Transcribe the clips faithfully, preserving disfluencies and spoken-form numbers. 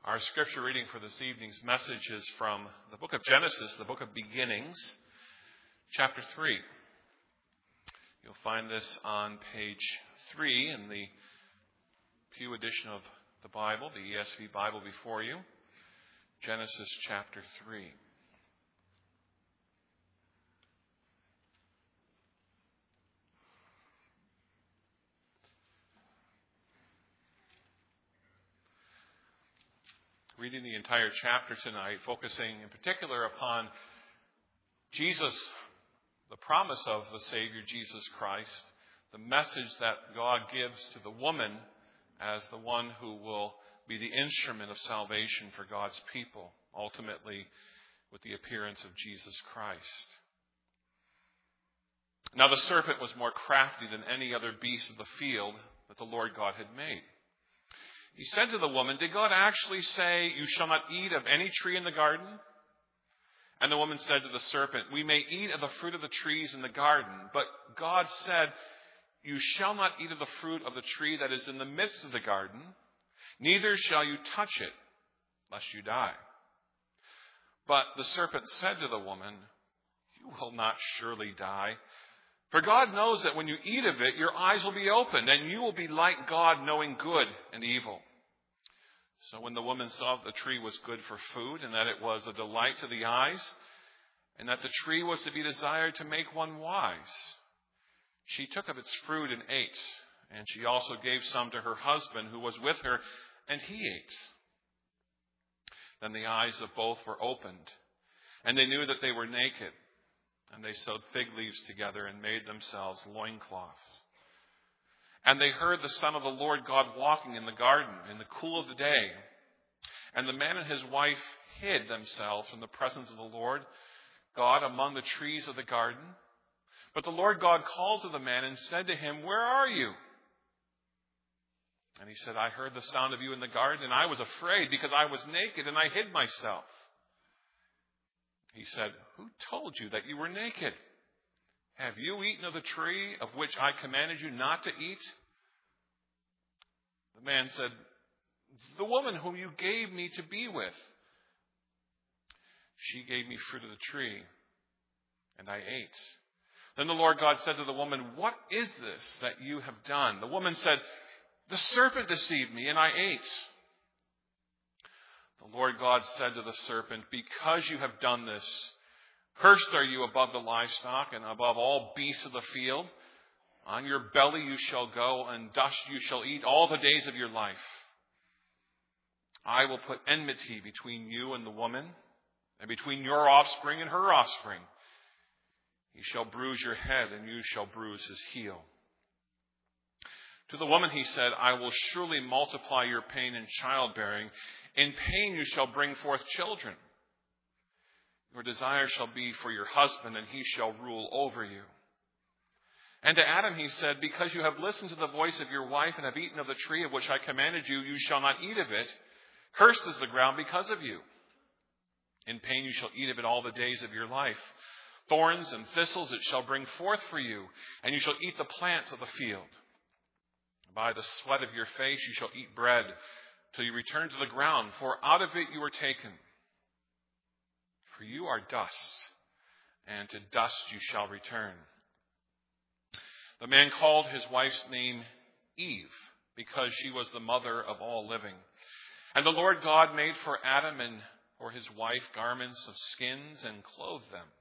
Our scripture reading for this evening's message is from the book of Genesis, the book of beginnings, chapter three. You'll find this on page three in the Pew edition of the Bible, the E S V Bible before you. Genesis chapter three. Reading the entire chapter tonight, focusing in particular upon Jesus, the promise of the Savior Jesus Christ, the message that God gives to the woman as the one who will be the instrument of salvation for God's people, ultimately with the appearance of Jesus Christ. Now the serpent was more crafty than any other beast of the field that the Lord God had made. He said to the woman, "Did God actually say, 'You shall not eat of any tree in the garden'?" And the woman said to the serpent, "We may eat of the fruit of the trees in the garden, but God said, 'You shall not eat of the fruit of the tree that is in the midst of the garden, neither shall you touch it, lest you die.' But the serpent said to the woman, 'You will not surely die. For God knows that when you eat of it, your eyes will be opened, and you will be like God, knowing good and evil.' So when the woman saw that the tree was good for food, and that it was a delight to the eyes, and that the tree was to be desired to make one wise, she took of its fruit and ate, and she also gave some to her husband who was with her, and he ate. Then the eyes of both were opened, and they knew that they were naked. And they sewed fig leaves together and made themselves loincloths. And they heard the Son of the Lord God walking in the garden in the cool of the day. And the man and his wife hid themselves from the presence of the Lord God among the trees of the garden. But the Lord God called to the man and said to him, 'Where are you?' And he said, 'I heard the sound of you in the garden, and I was afraid because I was naked, and I hid myself.' He said, 'Who told you that you were naked? Have you eaten of the tree of which I commanded you not to eat?' The man said, 'The woman whom you gave me to be with, she gave me fruit of the tree, and I ate.' Then the Lord God said to the woman, 'What is this that you have done?' The woman said, 'The serpent deceived me, and I ate.' The Lord God said to the serpent, 'Because you have done this, cursed are you above the livestock and above all beasts of the field. On your belly you shall go, and dust you shall eat all the days of your life. I will put enmity between you and the woman, and between your offspring and her offspring. He shall bruise your head, and you shall bruise his heel.' To the woman he said, 'I will surely multiply your pain in childbearing. In pain you shall bring forth children. Your desire shall be for your husband, and he shall rule over you.' And to Adam he said, 'Because you have listened to the voice of your wife and have eaten of the tree of which I commanded you, you shall not eat of it. Cursed is the ground because of you. In pain you shall eat of it all the days of your life. Thorns and thistles it shall bring forth for you, and you shall eat the plants of the field. By the sweat of your face you shall eat bread, till you return to the ground, for out of it you were taken. For you are dust, and to dust you shall return.' The man called his wife's name Eve, because she was the mother of all living. And the Lord God made for Adam and for his wife garments of skins and clothed them.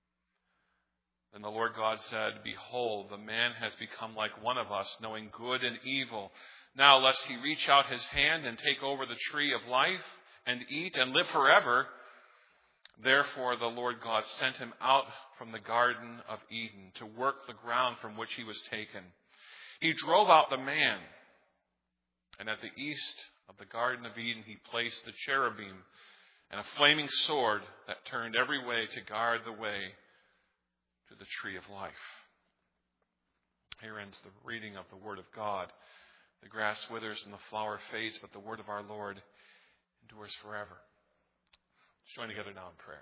Then the Lord God said, 'Behold, the man has become like one of us, knowing good and evil. Now lest he reach out his hand and take over the tree of life and eat and live forever.' Therefore the Lord God sent him out from the Garden of Eden to work the ground from which he was taken. He drove out the man, and at the east of the Garden of Eden he placed the cherubim and a flaming sword that turned every way to guard the way to the tree of life." Here ends the reading of the Word of God. The grass withers and the flower fades, but the word of our Lord endures forever. Let's join together now in prayer.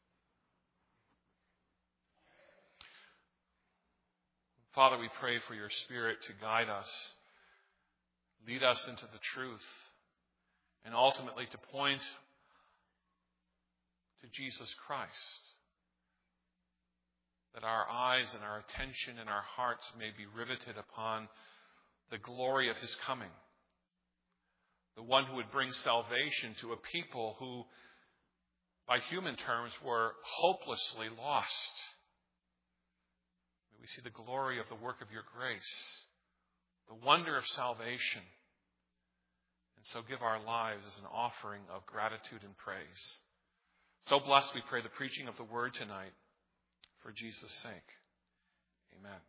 Father, we pray for your Spirit to guide us, lead us into the truth, and ultimately to point to Jesus Christ, that our eyes and our attention and our hearts may be riveted upon the glory of his coming, the one who would bring salvation to a people who, by human terms, were hopelessly lost. May we see the glory of the work of your grace, the wonder of salvation, and so give our lives as an offering of gratitude and praise. So blessed, we pray, the preaching of the word tonight for Jesus' sake. Amen.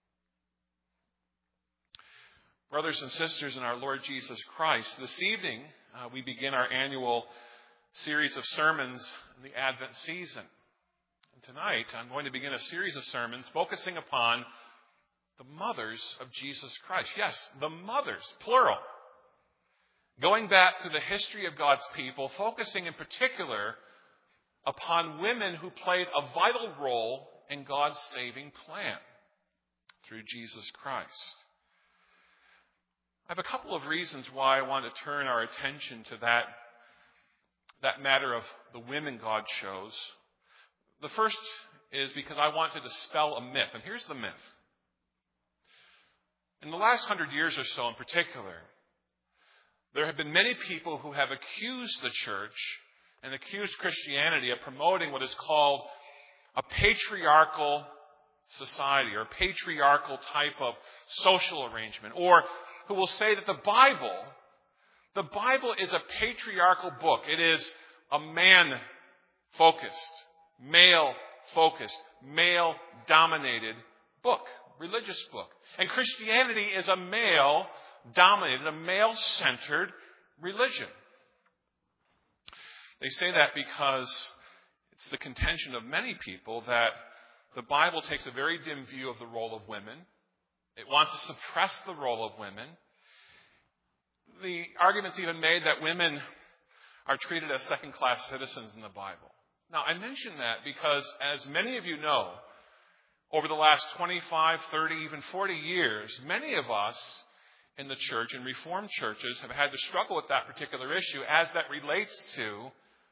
Brothers and sisters in our Lord Jesus Christ, this evening uh, we begin our annual series of sermons in the Advent season. And tonight I'm going to begin a series of sermons focusing upon the mothers of Jesus Christ. Yes, the mothers, plural. Going back through the history of God's people, focusing in particular upon women who played a vital role in God's saving plan through Jesus Christ. I have a couple of reasons why I want to turn our attention to that, that matter of the women God chose. The first is because I want to dispel a myth, and here's the myth. In the last hundred years or so in particular, there have been many people who have accused the church and accused Christianity of promoting what is called a patriarchal society or patriarchal type of social arrangement, or who will say that the Bible, the Bible is a patriarchal book. It is a man-focused, male-focused, male-dominated book, religious book. And Christianity is a male-dominated, a male-centered religion. They say that because it's the contention of many people that the Bible takes a very dim view of the role of women. It wants to suppress the role of women. The argument's even made that women are treated as second-class citizens in the Bible. Now, I mention that because, as many of you know, over the last twenty-five, thirty, even forty years, many of us in the church, in Reformed churches, have had to struggle with that particular issue as that relates to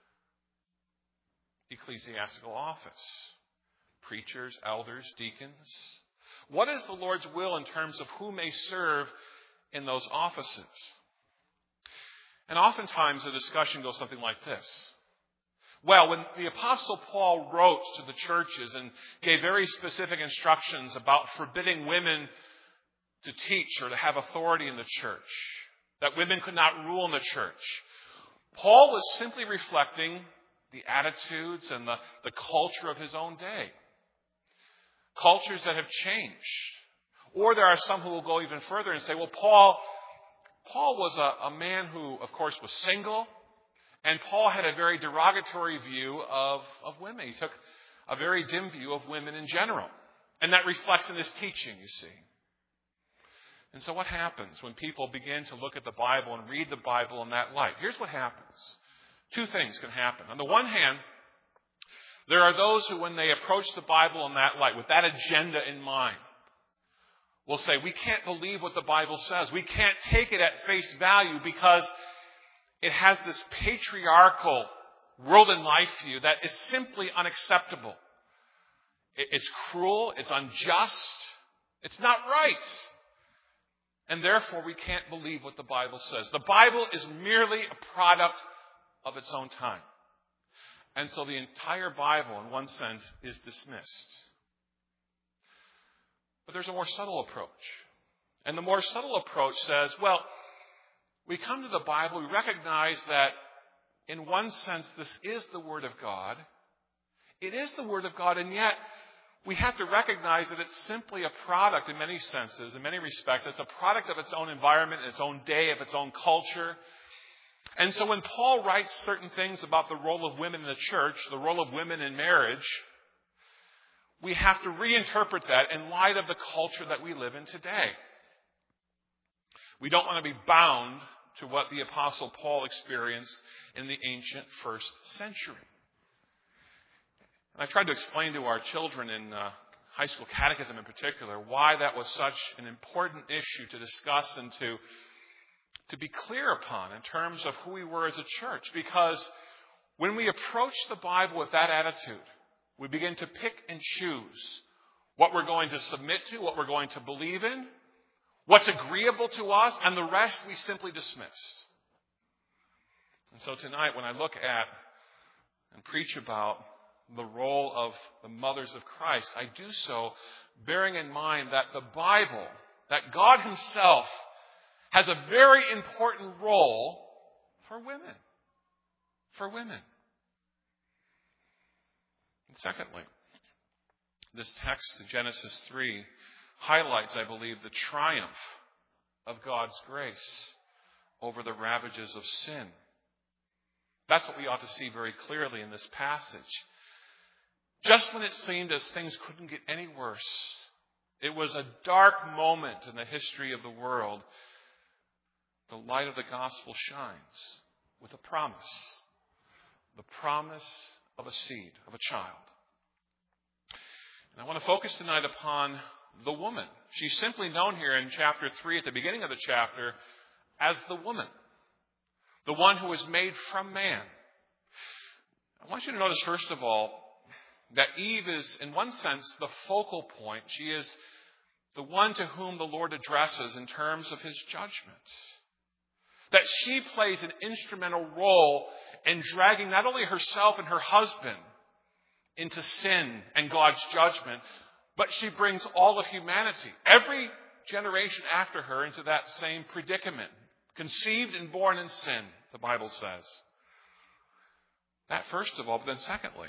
ecclesiastical office. Preachers, elders, deacons. What is the Lord's will in terms of who may serve in those offices? And oftentimes the discussion goes something like this. Well, when the Apostle Paul wrote to the churches and gave very specific instructions about forbidding women to teach or to have authority in the church, that women could not rule in the church, Paul was simply reflecting the attitudes and the, the culture of his own day. Cultures that have changed. Or there are some who will go even further and say, well, Paul, Paul was a, a man who, of course, was single, and Paul had a very derogatory view of, of women. He took a very dim view of women in general. And that reflects in his teaching, you see. And so what happens when people begin to look at the Bible and read the Bible in that light? Here's what happens. Two things can happen. On the one hand, there are those who, when they approach the Bible in that light, with that agenda in mind, will say, we can't believe what the Bible says. We can't take it at face value because it has this patriarchal world and life view that is simply unacceptable. It's cruel. It's unjust. It's not right. And therefore, we can't believe what the Bible says. The Bible is merely a product of its own time. And so the entire Bible, in one sense, is dismissed. But there's a more subtle approach. And the more subtle approach says, well, we come to the Bible, we recognize that in one sense this is the Word of God. It is the Word of God, and yet we have to recognize that it's simply a product in many senses, in many respects. It's a product of its own environment, its own day, of its own culture. And so when Paul writes certain things about the role of women in the church, the role of women in marriage, we have to reinterpret that in light of the culture that we live in today. We don't want to be bound to what the Apostle Paul experienced in the ancient first century. And I tried to explain to our children in uh, high school catechism in particular why that was such an important issue to discuss and to to be clear upon in terms of who we were as a church. Because when we approach the Bible with that attitude, we begin to pick and choose what we're going to submit to, what we're going to believe in, what's agreeable to us, and the rest we simply dismiss. And so tonight, when I look at and preach about the role of the mothers of Christ, I do so bearing in mind that the Bible, that God himself, has a very important role for women. For women. And secondly, this text, Genesis three, highlights, I believe, the triumph of God's grace over the ravages of sin. That's what we ought to see very clearly in this passage. Just when it seemed as things couldn't get any worse, it was a dark moment in the history of the world, the light of the gospel shines with a promise. The promise of a seed, of a child. And I want to focus tonight upon the woman. She's simply known here in chapter three, at the beginning of the chapter, as the woman. The one who was made from man. I want you to notice, first of all, that Eve is, in one sense, the focal point. She is the one to whom the Lord addresses in terms of his judgment. That she plays an instrumental role in dragging not only herself and her husband into sin and God's judgment, but she brings all of humanity, every generation after her, into that same predicament. Conceived and born in sin, the Bible says. That first of all, but then secondly,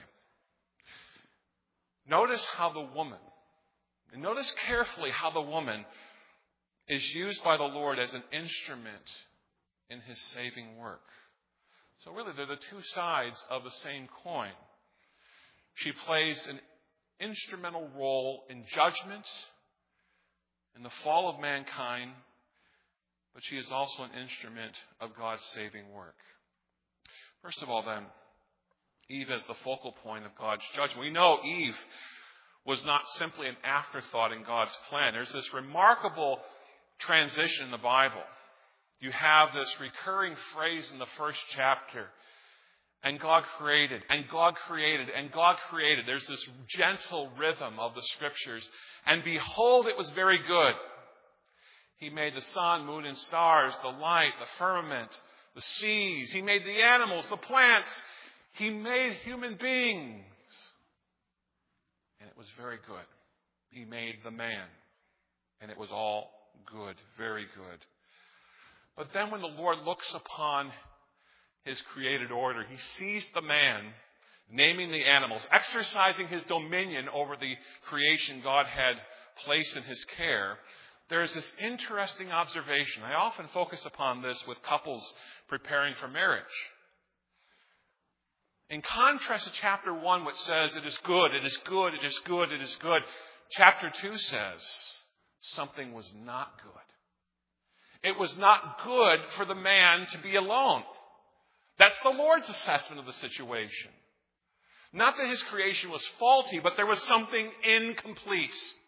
notice how the woman, and notice carefully how the woman is used by the Lord as an instrument in his saving work. So really, they're the two sides of the same coin. She plays an instrumental role in judgment, in the fall of mankind, but she is also an instrument of God's saving work. First of all, then, Eve as the focal point of God's judgment. We know Eve was not simply an afterthought in God's plan. There's this remarkable transition in the Bible. You have this recurring phrase in the first chapter. And God created, and God created, and God created. There's this gentle rhythm of the scriptures. And behold, it was very good. He made the sun, moon, and stars, the light, the firmament, the seas. He made the animals, the plants. He made human beings. And it was very good. He made the man. And it was all good, very good. But then when the Lord looks upon his created order, he sees the man naming the animals, exercising his dominion over the creation God had placed in his care. There's this interesting observation. I often focus upon this with couples preparing for marriage. In contrast to chapter one, which says it is good, it is good, it is good, it is good, chapter two says something was not good. It was not good for the man to be alone. That's the Lord's assessment of the situation. Not that his creation was faulty, but there was something incomplete.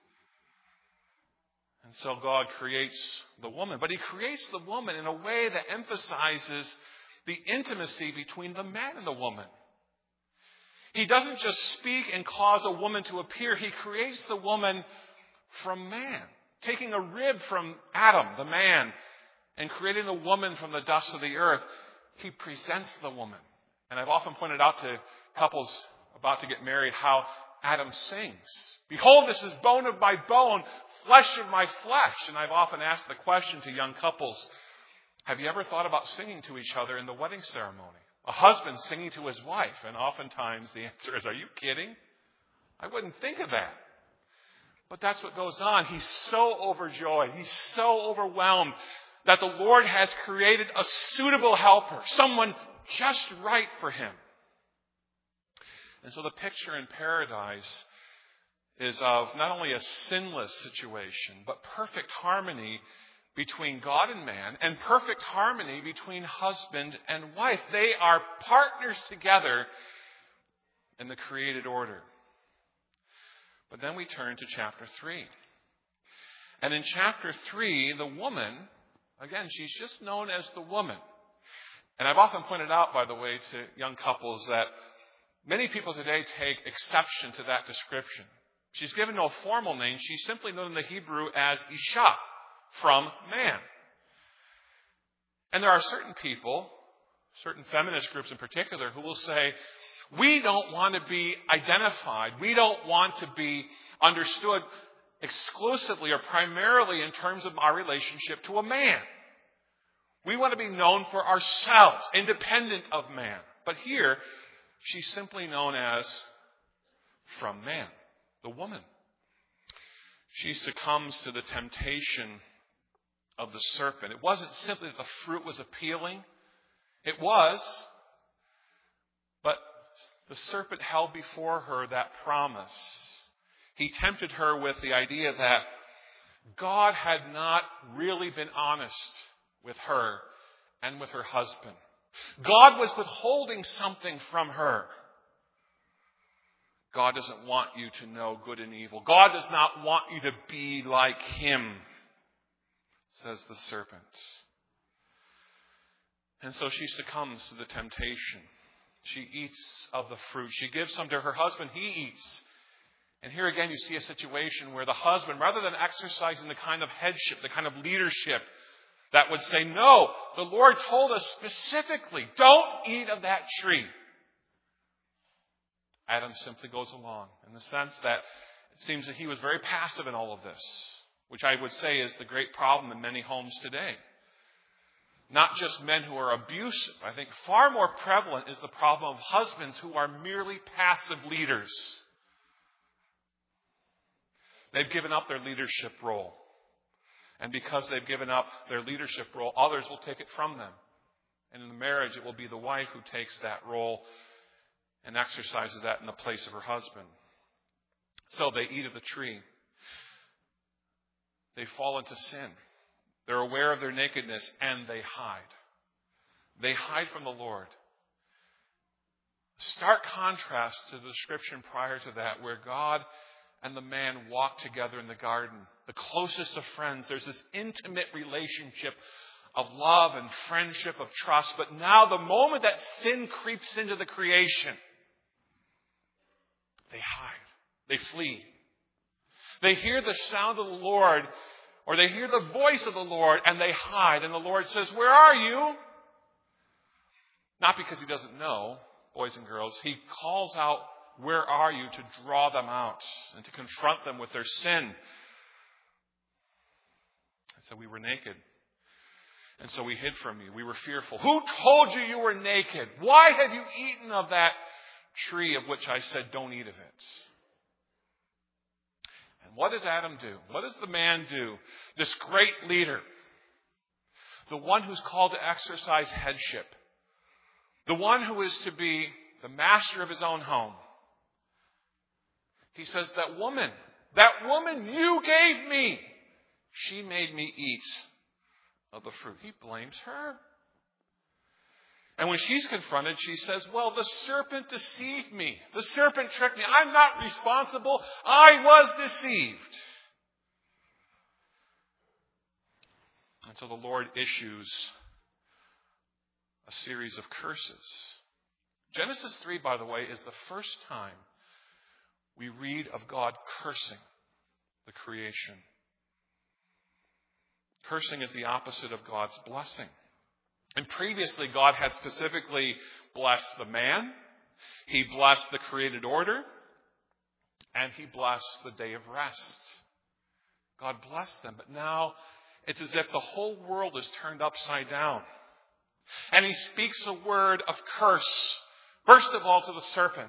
And so God creates the woman. But he creates the woman in a way that emphasizes the intimacy between the man and the woman. He doesn't just speak and cause a woman to appear. He creates the woman from man, taking a rib from Adam, the man, and creating the woman from the dust of the earth. He presents the woman. And I've often pointed out to couples about to get married how Adam sings. Behold, this is bone of my bone, flesh of my flesh. And I've often asked the question to young couples, have you ever thought about singing to each other in the wedding ceremony? A husband singing to his wife. And oftentimes the answer is, are you kidding? I wouldn't think of that. But that's what goes on. He's so overjoyed. He's so overwhelmed that the Lord has created a suitable helper, someone just right for him. And so the picture in paradise is of not only a sinless situation, but perfect harmony between God and man, and perfect harmony between husband and wife. They are partners together in the created order. But then we turn to chapter three. And in chapter three, the woman Again, she's just known as the woman. And I've often pointed out, by the way, to young couples that many people today take exception to that description. She's given no formal name. She's simply known in the Hebrew as Isha, from man. And there are certain people, certain feminist groups in particular, who will say, we don't want to be identified. We don't want to be understood exclusively or primarily in terms of our relationship to a man. We want to be known for ourselves, independent of man. But here, she's simply known as from man, the woman. She succumbs to the temptation of the serpent. It wasn't simply that the fruit was appealing. It was, but the serpent held before her that promise. He tempted her with the idea that God had not really been honest with her and with her husband. God was withholding something from her. God doesn't want you to know good and evil. God does not want you to be like him, says the serpent. And so she succumbs to the temptation. She eats of the fruit. She gives some to her husband. He eats. And here again you see a situation where the husband, rather than exercising the kind of headship, the kind of leadership that would say, no, the Lord told us specifically, don't eat of that tree. Adam simply goes along in the sense that it seems that he was very passive in all of this, which I would say is the great problem in many homes today. Not just men who are abusive. I think far more prevalent is the problem of husbands who are merely passive leaders. They've given up their leadership role. And because they've given up their leadership role, others will take it from them. And in the marriage, it will be the wife who takes that role and exercises that in the place of her husband. So they eat of the tree. They fall into sin. They're aware of their nakedness and they hide. They hide from the Lord. Stark contrast to the description prior to that, where God and the man walk together in the garden, the closest of friends. There's this intimate relationship of love and friendship, of trust. But now the moment that sin creeps into the creation, they hide. They flee. They hear the sound of the Lord, or they hear the voice of the Lord, and they hide. And the Lord says, where are you? Not because he doesn't know, boys and girls. He calls out, where are you, to draw them out and to confront them with their sin. So we were naked. And so we hid from you. We were fearful. Who told you you were naked? Why have you eaten of that tree of which I said don't eat of it? And what does Adam do? What does the man do? This great leader. The one who's called to exercise headship. The one who is to be the master of his own home. He says, that woman, that woman you gave me, she made me eat of the fruit. He blames her. And when she's confronted, she says, well, the serpent deceived me. The serpent tricked me. I'm not responsible. I was deceived. And so the Lord issues a series of curses. Genesis three, by the way, is the first time we read of God cursing the creation. Cursing is the opposite of God's blessing. And previously, God had specifically blessed the man. He blessed the created order. And he blessed the day of rest. God blessed them. But now, it's as if the whole world is turned upside down. And he speaks a word of curse. First of all, to the serpent.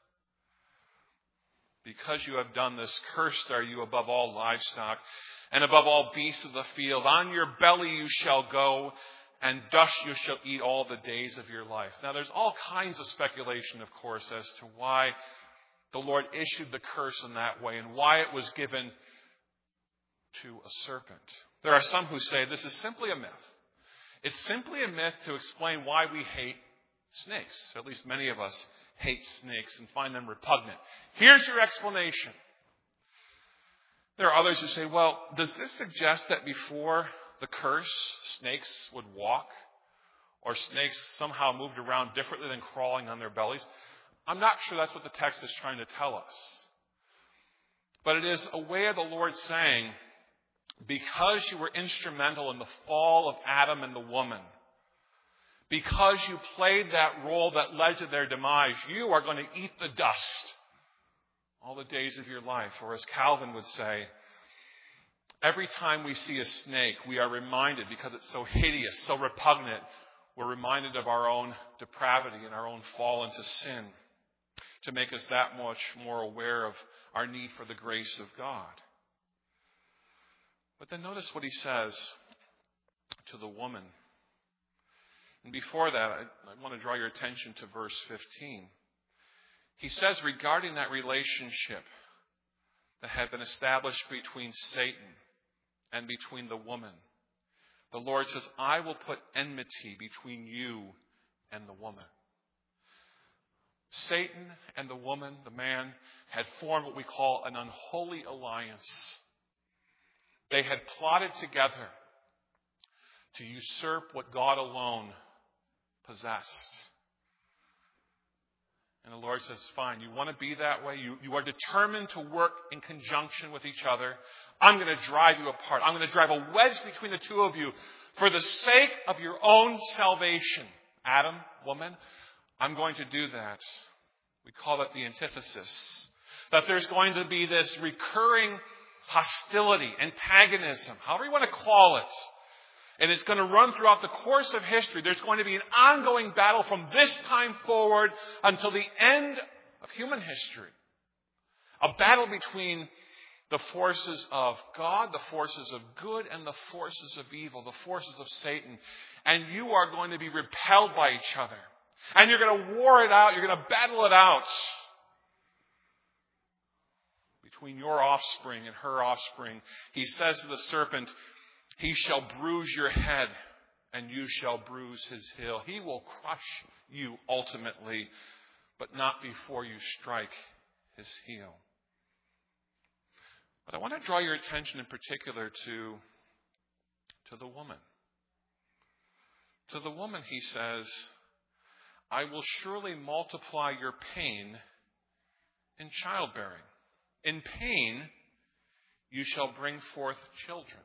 Because you have done this, cursed are you above all livestock and above all beasts of the field. On your belly you shall go, and dust you shall eat all the days of your life. Now, there's all kinds of speculation, of course, as to why the Lord issued the curse in that way and why it was given to a serpent. There are some who say this is simply a myth. It's simply a myth to explain why we hate snakes. At least many of us hate snakes and find them repugnant. Here's your explanation. There are others who say, well, does this suggest that before the curse, snakes would walk, or snakes somehow moved around differently than crawling on their bellies. I'm not sure that's what the text is trying to tell us. But it is a way of the Lord saying, because you were instrumental in the fall of Adam and the woman, because you played that role that led to their demise, you are going to eat the dust all the days of your life. Or as Calvin would say, every time we see a snake, we are reminded, because it's so hideous, so repugnant, we're reminded of our own depravity and our own fall into sin, to make us that much more aware of our need for the grace of God. But then notice what he says to the woman. And before that, I, I want to draw your attention to verse fifteen. He says regarding that relationship that had been established between Satan and between the woman, the Lord says, I will put enmity between you and the woman. Satan and the woman, the man, had formed what we call an unholy alliance. They had plotted together to usurp what God alone possessed. And the Lord says, fine, you want to be that way? You, you are determined to work in conjunction with each other. I'm going to drive you apart. I'm going to drive a wedge between the two of you for the sake of your own salvation. Adam, woman, I'm going to do that. We call it the antithesis. That there's going to be this recurring hostility, antagonism, however you want to call it. And it's going to run throughout the course of history. There's going to be an ongoing battle from this time forward until the end of human history. A battle between the forces of God, the forces of good, and the forces of evil, the forces of Satan. And you are going to be repelled by each other. And you're going to war it out. You're going to battle it out. Between your offspring and her offspring, he says to the serpent, he shall bruise your head, and you shall bruise his heel. He will crush you ultimately, but not before you strike his heel. But I want to draw your attention in particular to, to the woman. To the woman, he says, I will surely multiply your pain in childbearing. In pain, you shall bring forth children.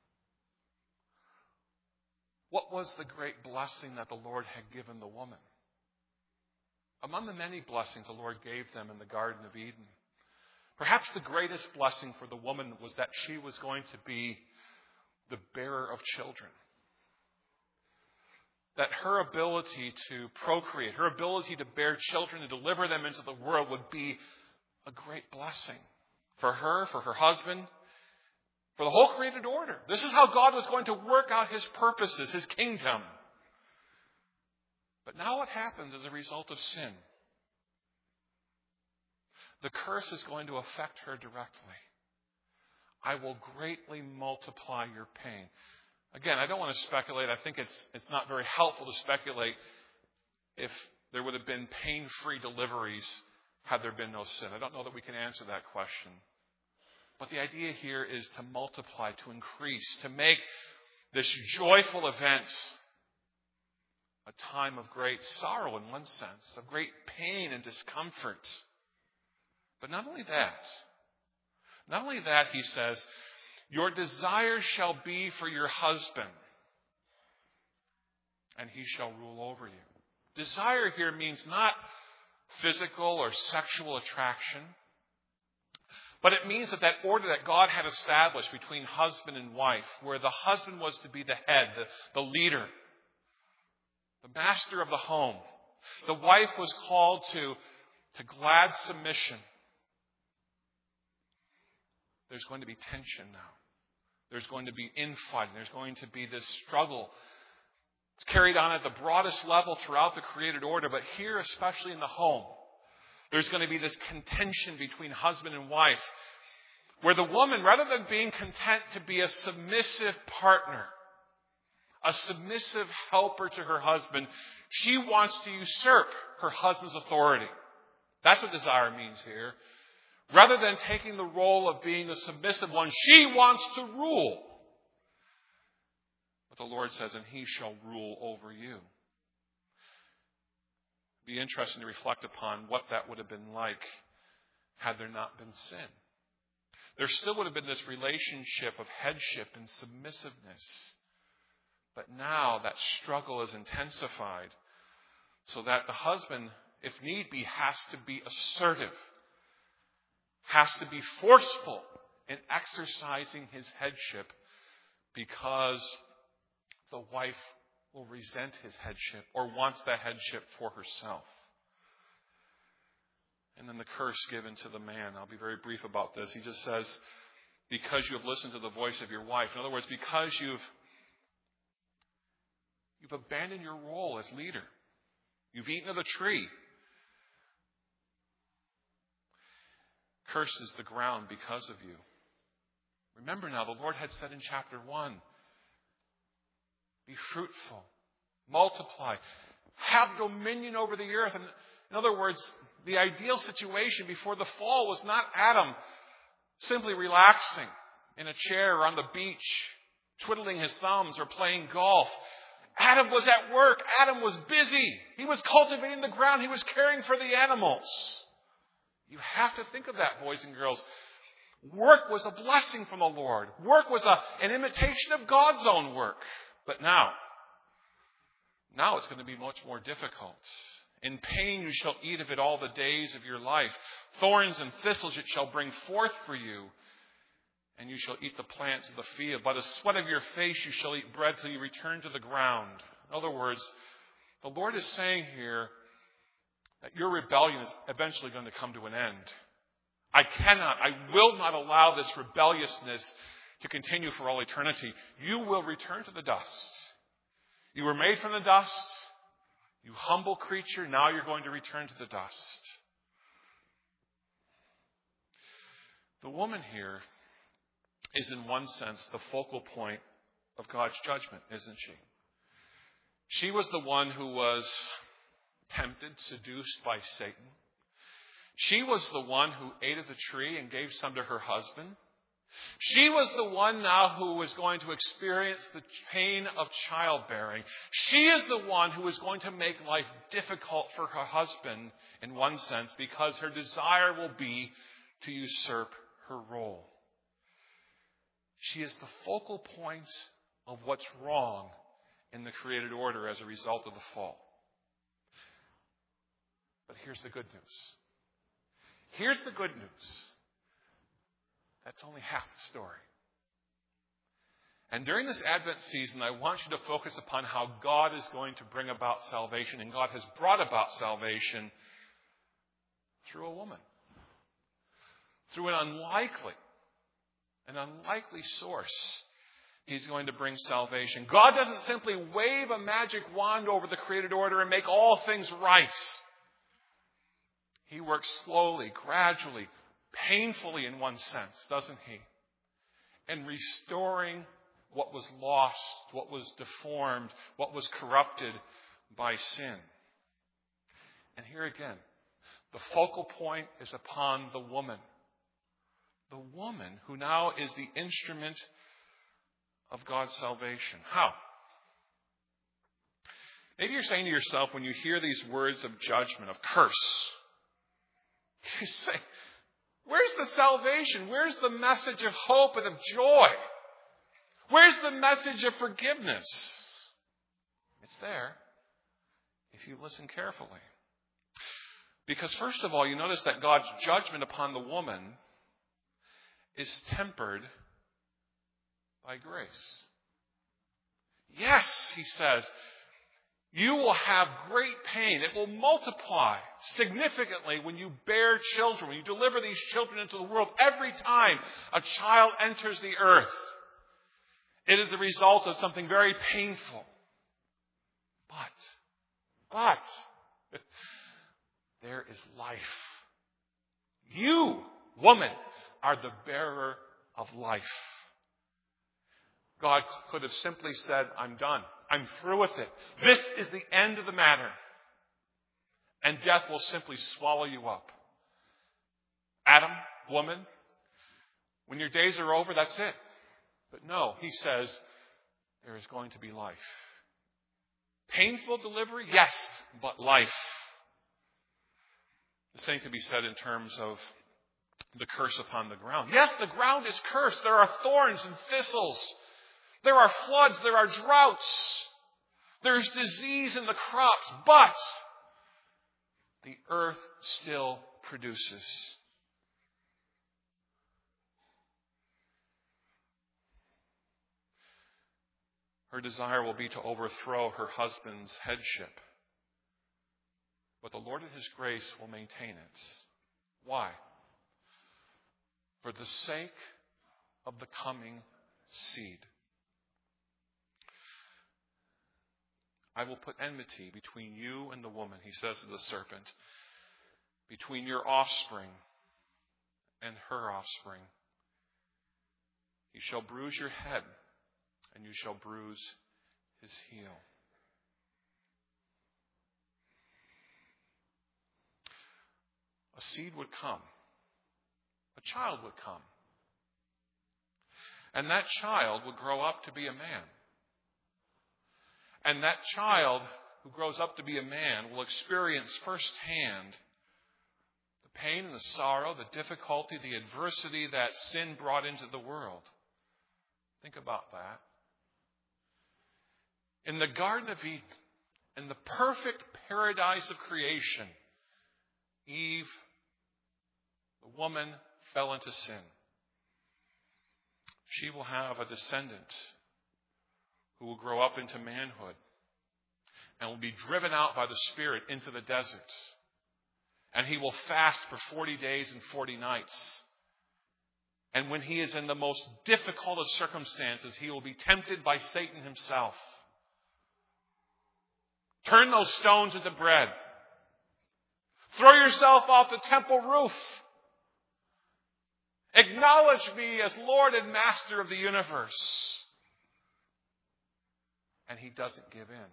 What was the great blessing that the Lord had given the woman? Among the many blessings the Lord gave them in the Garden of Eden, perhaps the greatest blessing for the woman was that she was going to be the bearer of children. That her ability to procreate, her ability to bear children and deliver them into the world would be a great blessing for her, for her husband, for the whole created order. This is how God was going to work out his purposes, his kingdom. But now what happens as a result of sin? The curse is going to affect her directly. I will greatly multiply your pain. Again, I don't want to speculate. I think it's it's not very helpful to speculate if there would have been pain-free deliveries had there been no sin. I don't know that we can answer that question. But the idea here is to multiply, to increase, to make this joyful event a time of great sorrow in one sense, of great pain and discomfort. But not only that, not only that, he says, your desire shall be for your husband, and he shall rule over you. Desire here means not physical or sexual attraction, but it means that that order that God had established between husband and wife, where the husband was to be the head, the, the leader, the master of the home. The wife was called to, to glad submission. There's going to be tension now. There's going to be infighting. There's going to be this struggle. It's carried on at the broadest level throughout the created order, but here, especially in the home, there's going to be this contention between husband and wife, where the woman, rather than being content to be a submissive partner, a submissive helper to her husband, she wants to usurp her husband's authority. That's what desire means here. Rather than taking the role of being the submissive one, she wants to rule. But the Lord says, and he shall rule over you. It'd be interesting to reflect upon what that would have been like had there not been sin. There still would have been this relationship of headship and submissiveness. But now that struggle is intensified so that the husband, if need be, has to be assertive, has to be forceful in exercising his headship because the wife will resent his headship or wants that headship for herself. And then the curse given to the man. I'll be very brief about this. He just says, because you have listened to the voice of your wife. In other words, because you've you've abandoned your role as leader. You've eaten of the tree. Cursed is the ground because of you. Remember now, the Lord had said in chapter one, be fruitful, multiply, have dominion over the earth. And in other words, the ideal situation before the fall was not Adam simply relaxing in a chair or on the beach, twiddling his thumbs or playing golf. Adam was at work. Adam was busy. He was cultivating the ground. He was caring for the animals. You have to think of that, boys and girls. Work was a blessing from the Lord. Work was a, an imitation of God's own work. But now, now it's going to be much more difficult. In pain you shall eat of it all the days of your life. Thorns and thistles it shall bring forth for you. And you shall eat the plants of the field. By the sweat of your face you shall eat bread till you return to the ground. In other words, the Lord is saying here that your rebellion is eventually going to come to an end. I cannot, I will not allow this rebelliousness to continue for all eternity. You will return to the dust. You were made from the dust. You humble creature, now you're going to return to the dust. The woman here is in one sense the focal point of God's judgment, isn't she? She was the one who was tempted, seduced by Satan. She was the one who ate of the tree and gave some to her husband. She was the one now who was going to experience the pain of childbearing. She is the one who is going to make life difficult for her husband in one sense because her desire will be to usurp her role. She is the focal point of what's wrong in the created order as a result of the fall. But here's the good news. Here's the good news. That's only half the story. And during this Advent season, I want you to focus upon how God is going to bring about salvation. And God has brought about salvation through a woman. Through an unlikely, an unlikely source, He's going to bring salvation. God doesn't simply wave a magic wand over the created order and make all things right. He works slowly, gradually, painfully in one sense, doesn't he? In restoring what was lost, what was deformed, what was corrupted by sin. And here again, the focal point is upon the woman. The woman who now is the instrument of God's salvation. How? Maybe you're saying to yourself when you hear these words of judgment, of curse, you say, where's the salvation? Where's the message of hope and of joy? Where's the message of forgiveness? It's there if you listen carefully. Because first of all, you notice that God's judgment upon the woman is tempered by grace. Yes, he says, you will have great pain. It will multiply significantly when you bear children, when you deliver these children into the world. Every time a child enters the earth, it is a result of something very painful. But, but, there is life. You, woman, are the bearer of life. God could have simply said, I'm done. I'm through with it. This is the end of the matter. And death will simply swallow you up. Adam, woman, when your days are over, that's it. But no, he says, there is going to be life. Painful delivery? Yes, but life. The same can be said in terms of the curse upon the ground. Yes, the ground is cursed. There are thorns and thistles. There are floods. There are droughts. There's disease in the crops. But the earth still produces. Her desire will be to overthrow her husband's headship. But the Lord in His grace will maintain it. Why? For the sake of the coming seed. I will put enmity between you and the woman, He says to the serpent, between your offspring and her offspring. He shall bruise your head, and you shall bruise his heel. A seed would come. A child would come. And that child would grow up to be a man. And that child who grows up to be a man will experience firsthand the pain and the sorrow, the difficulty, the adversity that sin brought into the world. Think about that. In the Garden of Eden, in the perfect paradise of creation, Eve, the woman, fell into sin. She will have a descendant who will grow up into manhood and will be driven out by the Spirit into the desert. And he will fast for forty days and forty nights. And when he is in the most difficult of circumstances, he will be tempted by Satan himself. Turn those stones into bread. Throw yourself off the temple roof. Acknowledge me as Lord and Master of the universe. And he doesn't give in.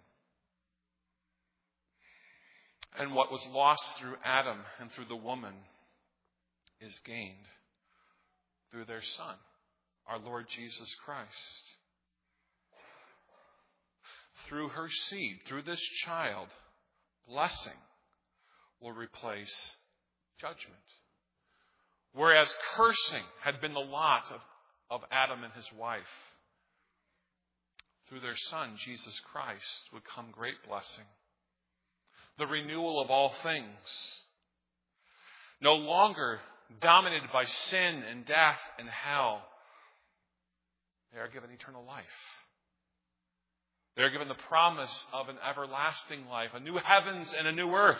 And what was lost through Adam and through the woman is gained through their Son, our Lord Jesus Christ. Through her seed, through this child, blessing will replace judgment. Whereas cursing had been the lot of, of Adam and his wife, through their Son, Jesus Christ, would come great blessing. The renewal of all things. No longer dominated by sin and death and hell. They are given eternal life. They are given the promise of an everlasting life, a new heavens and a new earth.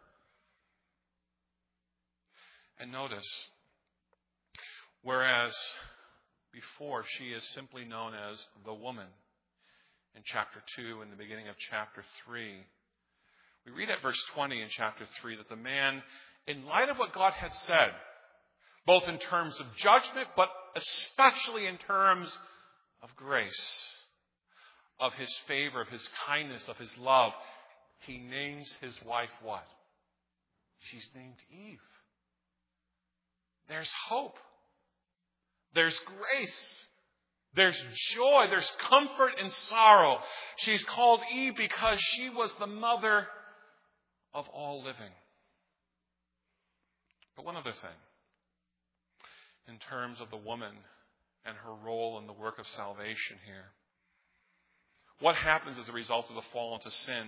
And notice, whereas before she is simply known as the woman in chapter two and the beginning of chapter three, we read at verse twenty in chapter three that the man, in light of what God had said, both in terms of judgment, but especially in terms of grace, of his favor, of his kindness, of his love, he names his wife what? She's named Eve. There's hope. There's grace. There's joy. There's comfort in sorrow. She's called Eve because she was the mother of all living. But one other thing, in terms of the woman and her role in the work of salvation here. What happens as a result of the fall into sin?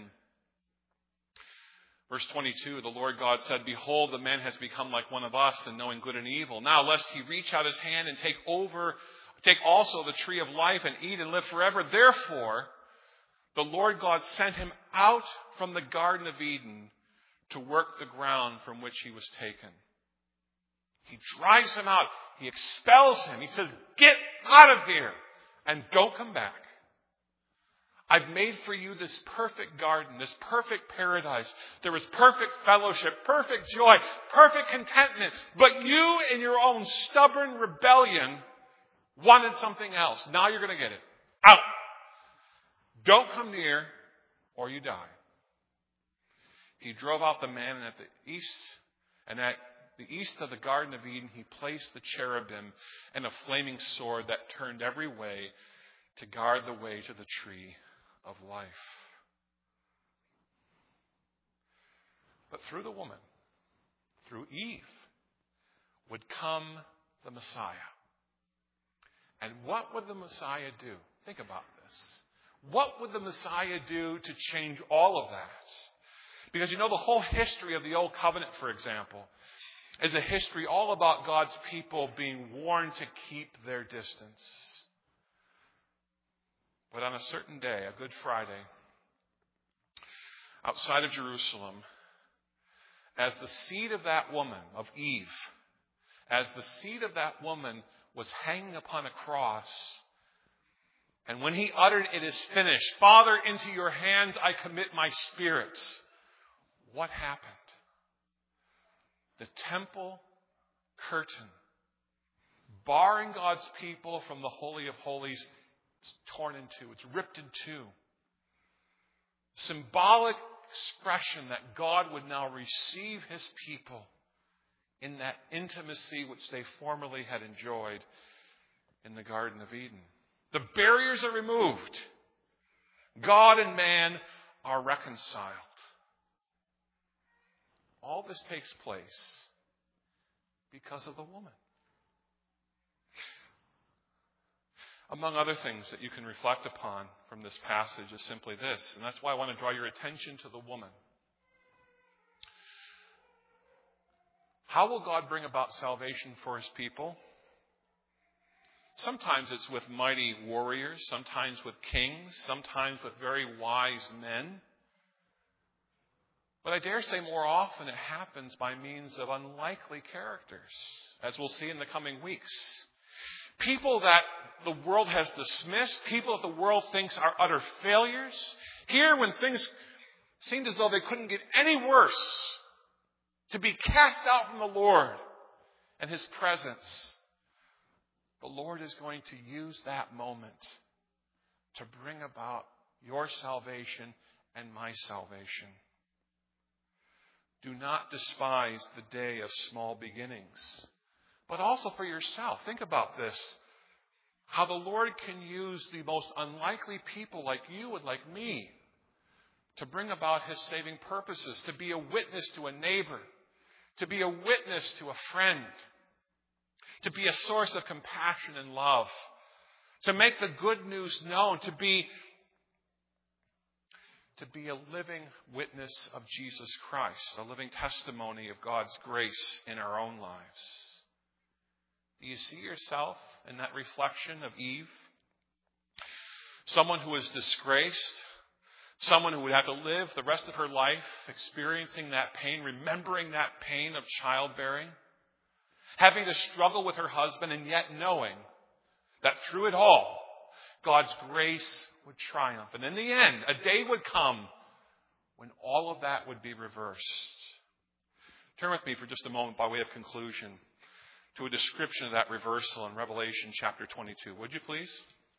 Verse twenty-two, the Lord God said, "Behold, the man has become like one of us in knowing good and evil. Now, lest he reach out his hand and take over, take also the tree of life and eat and live forever. Therefore, the Lord God sent him out from the Garden of Eden to work the ground from which he was taken." He drives him out. He expels him. He says, "Get out of here and don't come back. I've made for you this perfect garden, this perfect paradise. There was perfect fellowship, perfect joy, perfect contentment. But you, in your own stubborn rebellion, wanted something else. Now you're going to get it. Out. Don't come near or you die." He drove out the man, and at the east, and at the east of the Garden of Eden, he placed the cherubim and a flaming sword that turned every way to guard the way to the tree of life. But through the woman, through Eve, would come the Messiah. And what would the Messiah do? Think about this. What would the Messiah do to change all of that? Because you know, the whole history of the Old Covenant, for example, is a history all about God's people being warned to keep their distance. But on a certain day, a Good Friday, outside of Jerusalem, as the seed of that woman, of Eve, as the seed of that woman was hanging upon a cross, and when he uttered, "It is finished, Father, into your hands I commit my spirit," what happened? The temple curtain, barring God's people from the Holy of Holies, it's torn in two. It's ripped in two. Symbolic expression that God would now receive his people in that intimacy which they formerly had enjoyed in the Garden of Eden. The barriers are removed. God and man are reconciled. All this takes place because of the woman. Among other things that you can reflect upon from this passage is simply this, and that's why I want to draw your attention to the woman. How will God bring about salvation for his people? Sometimes it's with mighty warriors, sometimes with kings, sometimes with very wise men. But I dare say more often it happens by means of unlikely characters, as we'll see in the coming weeks. People that the world has dismissed, people that the world thinks are utter failures. Here, when things seemed as though they couldn't get any worse, to be cast out from the Lord and his presence, the Lord is going to use that moment to bring about your salvation and my salvation. Do not despise the day of small beginnings. But also for yourself, think about this. How the Lord can use the most unlikely people like you and like me to bring about his saving purposes, to be a witness to a neighbor, to be a witness to a friend, to be a source of compassion and love, to make the good news known, to be, to be a living witness of Jesus Christ, a living testimony of God's grace in our own lives. Do you see yourself in that reflection of Eve? Someone who is disgraced, someone who would have to live the rest of her life experiencing that pain, remembering that pain of childbearing, having to struggle with her husband, and yet knowing that through it all, God's grace would triumph. And in the end, a day would come when all of that would be reversed. Turn with me for just a moment by way of conclusion to a description of that reversal in Revelation chapter twenty-two. Would you please?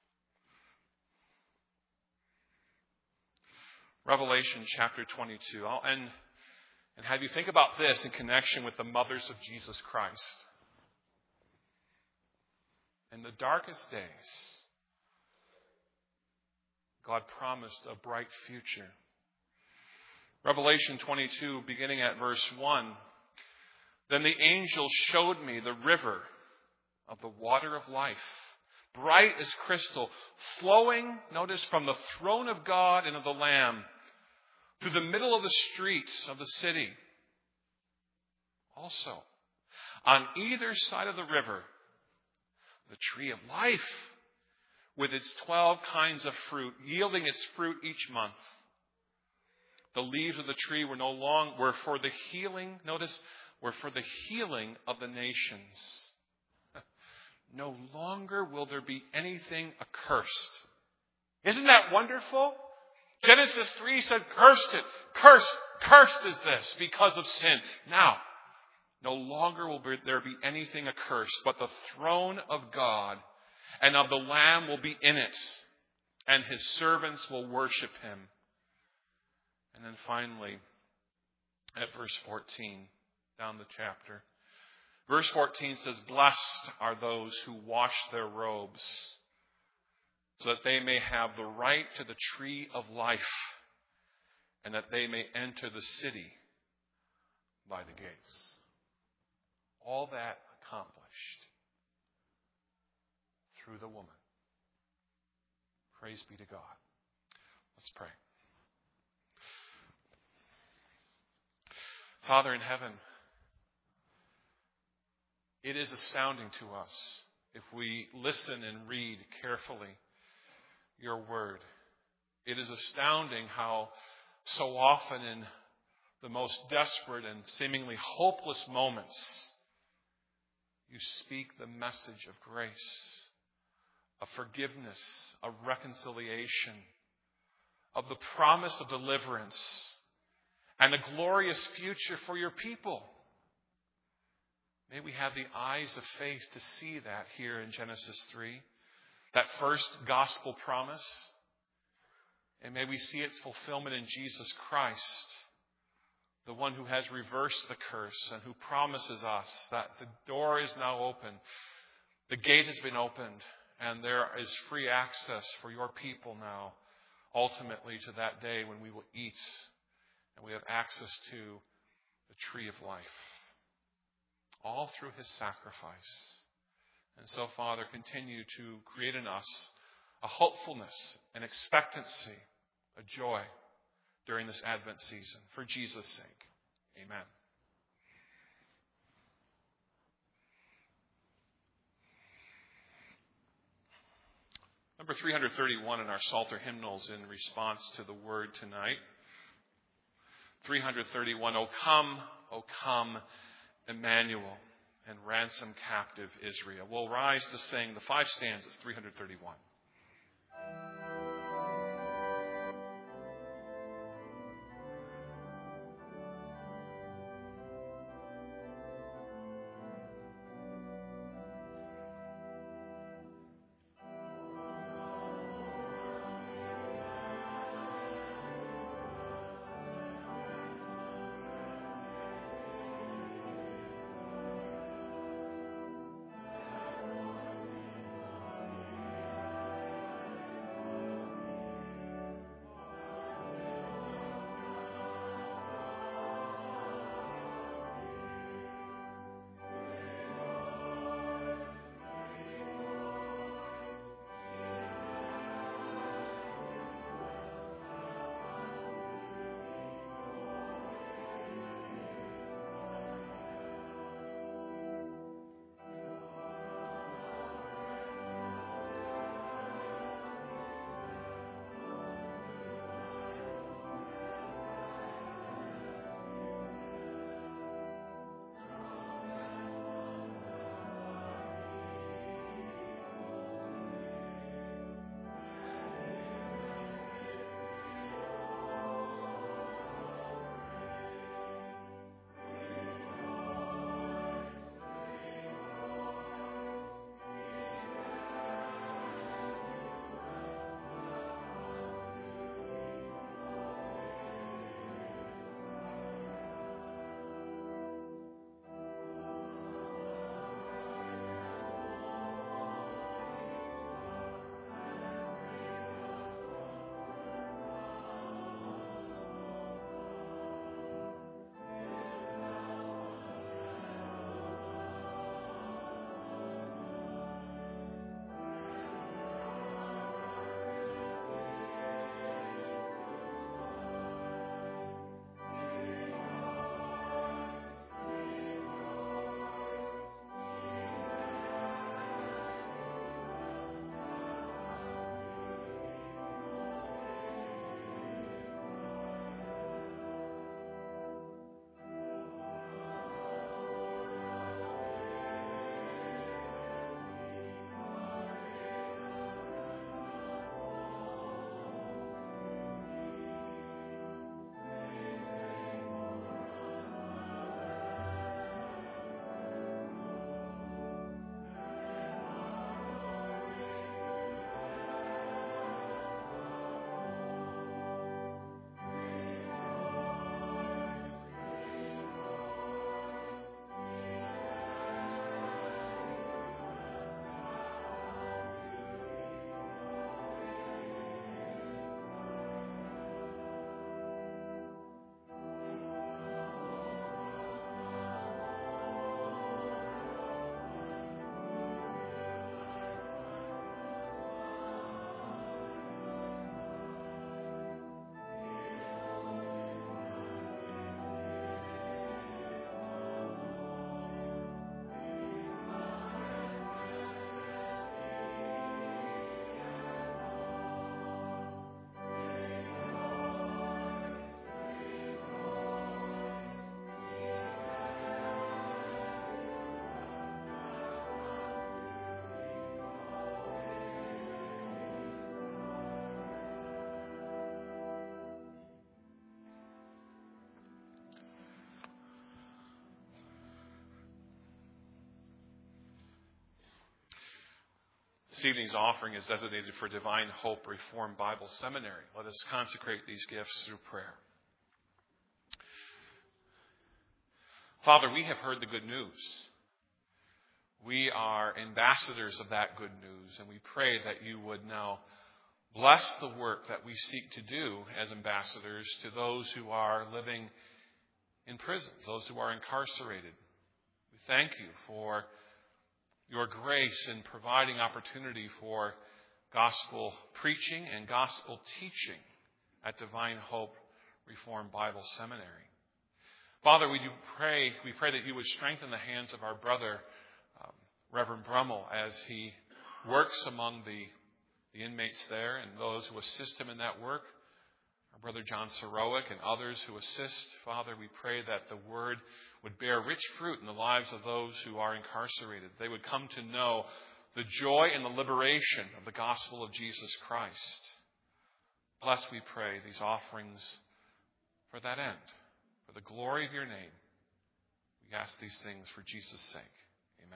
Revelation chapter twenty-two. I'll end and have you think about this in connection with the mothers of Jesus Christ. In the darkest days, God promised a bright future. Revelation twenty-two, beginning at verse one. Then the angel showed me the river of the water of life, bright as crystal, flowing, notice, from the throne of God and of the Lamb, through the middle of the streets of the city. Also, on either side of the river, the tree of life, with its twelve kinds of fruit, yielding its fruit each month. The leaves of the tree were no long were for the healing, notice, were for the healing of the nations. No longer will there be anything accursed. Isn't that wonderful? Genesis three said, cursed it. Cursed, cursed is this because of sin. Now, no longer will there be anything accursed, but the throne of God and of the Lamb will be in it, and his servants will worship him. And then finally, at verse fourteen, down the chapter. Verse fourteen says, blessed are those who wash their robes, so that they may have the right to the tree of life, and that they may enter the city by the gates. All that accomplished through the woman. Praise be to God. Let's pray. Father in heaven, it is astounding to us if we listen and read carefully your word. It is astounding how so often in the most desperate and seemingly hopeless moments, you speak the message of grace, of forgiveness, of reconciliation, of the promise of deliverance, and a glorious future for your people. May we have the eyes of faith to see that here in Genesis three, that first gospel promise. And may we see its fulfillment in Jesus Christ, the one who has reversed the curse and who promises us that the door is now open, the gate has been opened, and there is free access for your people now, ultimately to that day when we will eat and we have access to the tree of life. All through his sacrifice. And so, Father, continue to create in us a hopefulness, an expectancy, a joy during this Advent season. For Jesus' sake, amen. Number three thirty-one in our Psalter hymnals in response to the word tonight. three thirty-one, O come, O come, Emmanuel, and ransom captive Israel. We'll rise to sing the five stanzas, three thirty-one. This evening's offering is designated for Divine Hope Reformed Bible Seminary. Let us consecrate these gifts through prayer. Father, we have heard the good news. We are ambassadors of that good news, and we pray that you would now bless the work that we seek to do as ambassadors to those who are living in prisons, those who are incarcerated. We thank you for your grace in providing opportunity for gospel preaching and gospel teaching at Divine Hope Reformed Bible Seminary. Father, we do pray, we pray that you would strengthen the hands of our brother, um, Reverend Brummel, as he works among the, the inmates there and those who assist him in that work. Our brother John Sorowick and others who assist. Father, we pray that the word would bear rich fruit in the lives of those who are incarcerated. They would come to know the joy and the liberation of the gospel of Jesus Christ. Bless, we pray, these offerings for that end. For the glory of your name, we ask these things for Jesus' sake. Amen.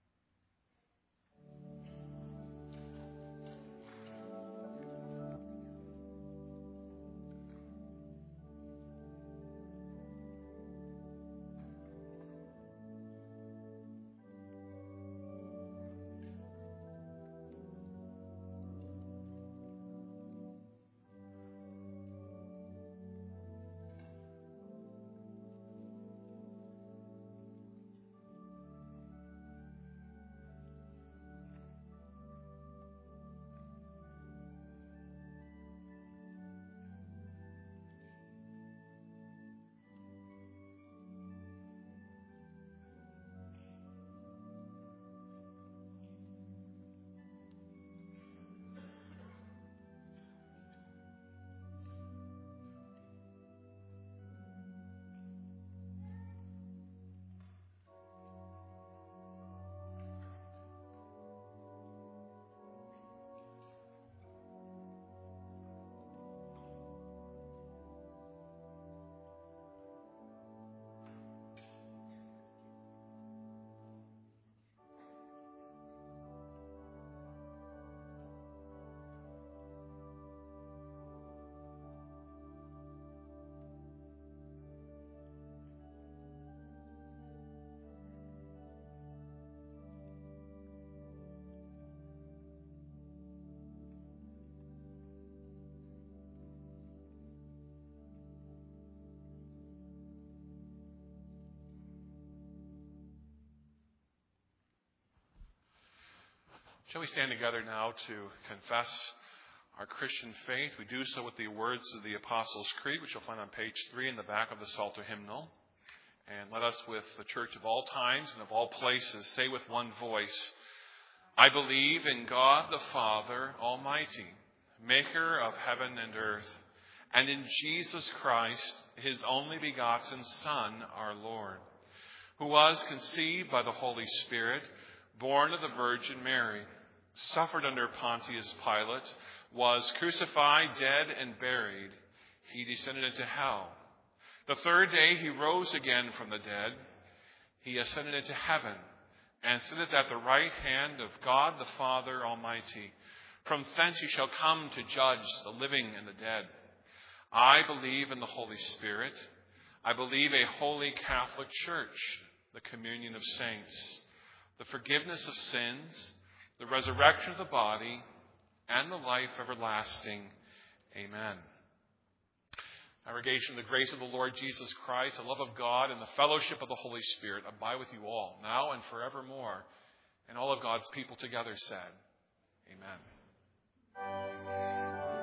Shall we stand together now to confess our Christian faith? We do so with the words of the Apostles' Creed, which you'll find on page three in the back of the Psalter hymnal. And let us, with the church of all times and of all places, say with one voice, I believe in God the Father Almighty, maker of heaven and earth, and in Jesus Christ, his only begotten Son, our Lord, who was conceived by the Holy Spirit, born of the Virgin Mary, suffered under Pontius Pilate, was crucified, dead, and buried. He descended into hell. The third day he rose again from the dead. He ascended into heaven and sitteth at the right hand of God the Father Almighty. From thence he shall come to judge the living and the dead. I believe in the Holy Spirit. I believe a holy Catholic Church, the communion of saints, the forgiveness of sins, the resurrection of the body, and the life everlasting. Amen. Congregation, the grace of the Lord Jesus Christ, the love of God, and the fellowship of the Holy Spirit abide with you all, now and forevermore. And all of God's people together said, Amen.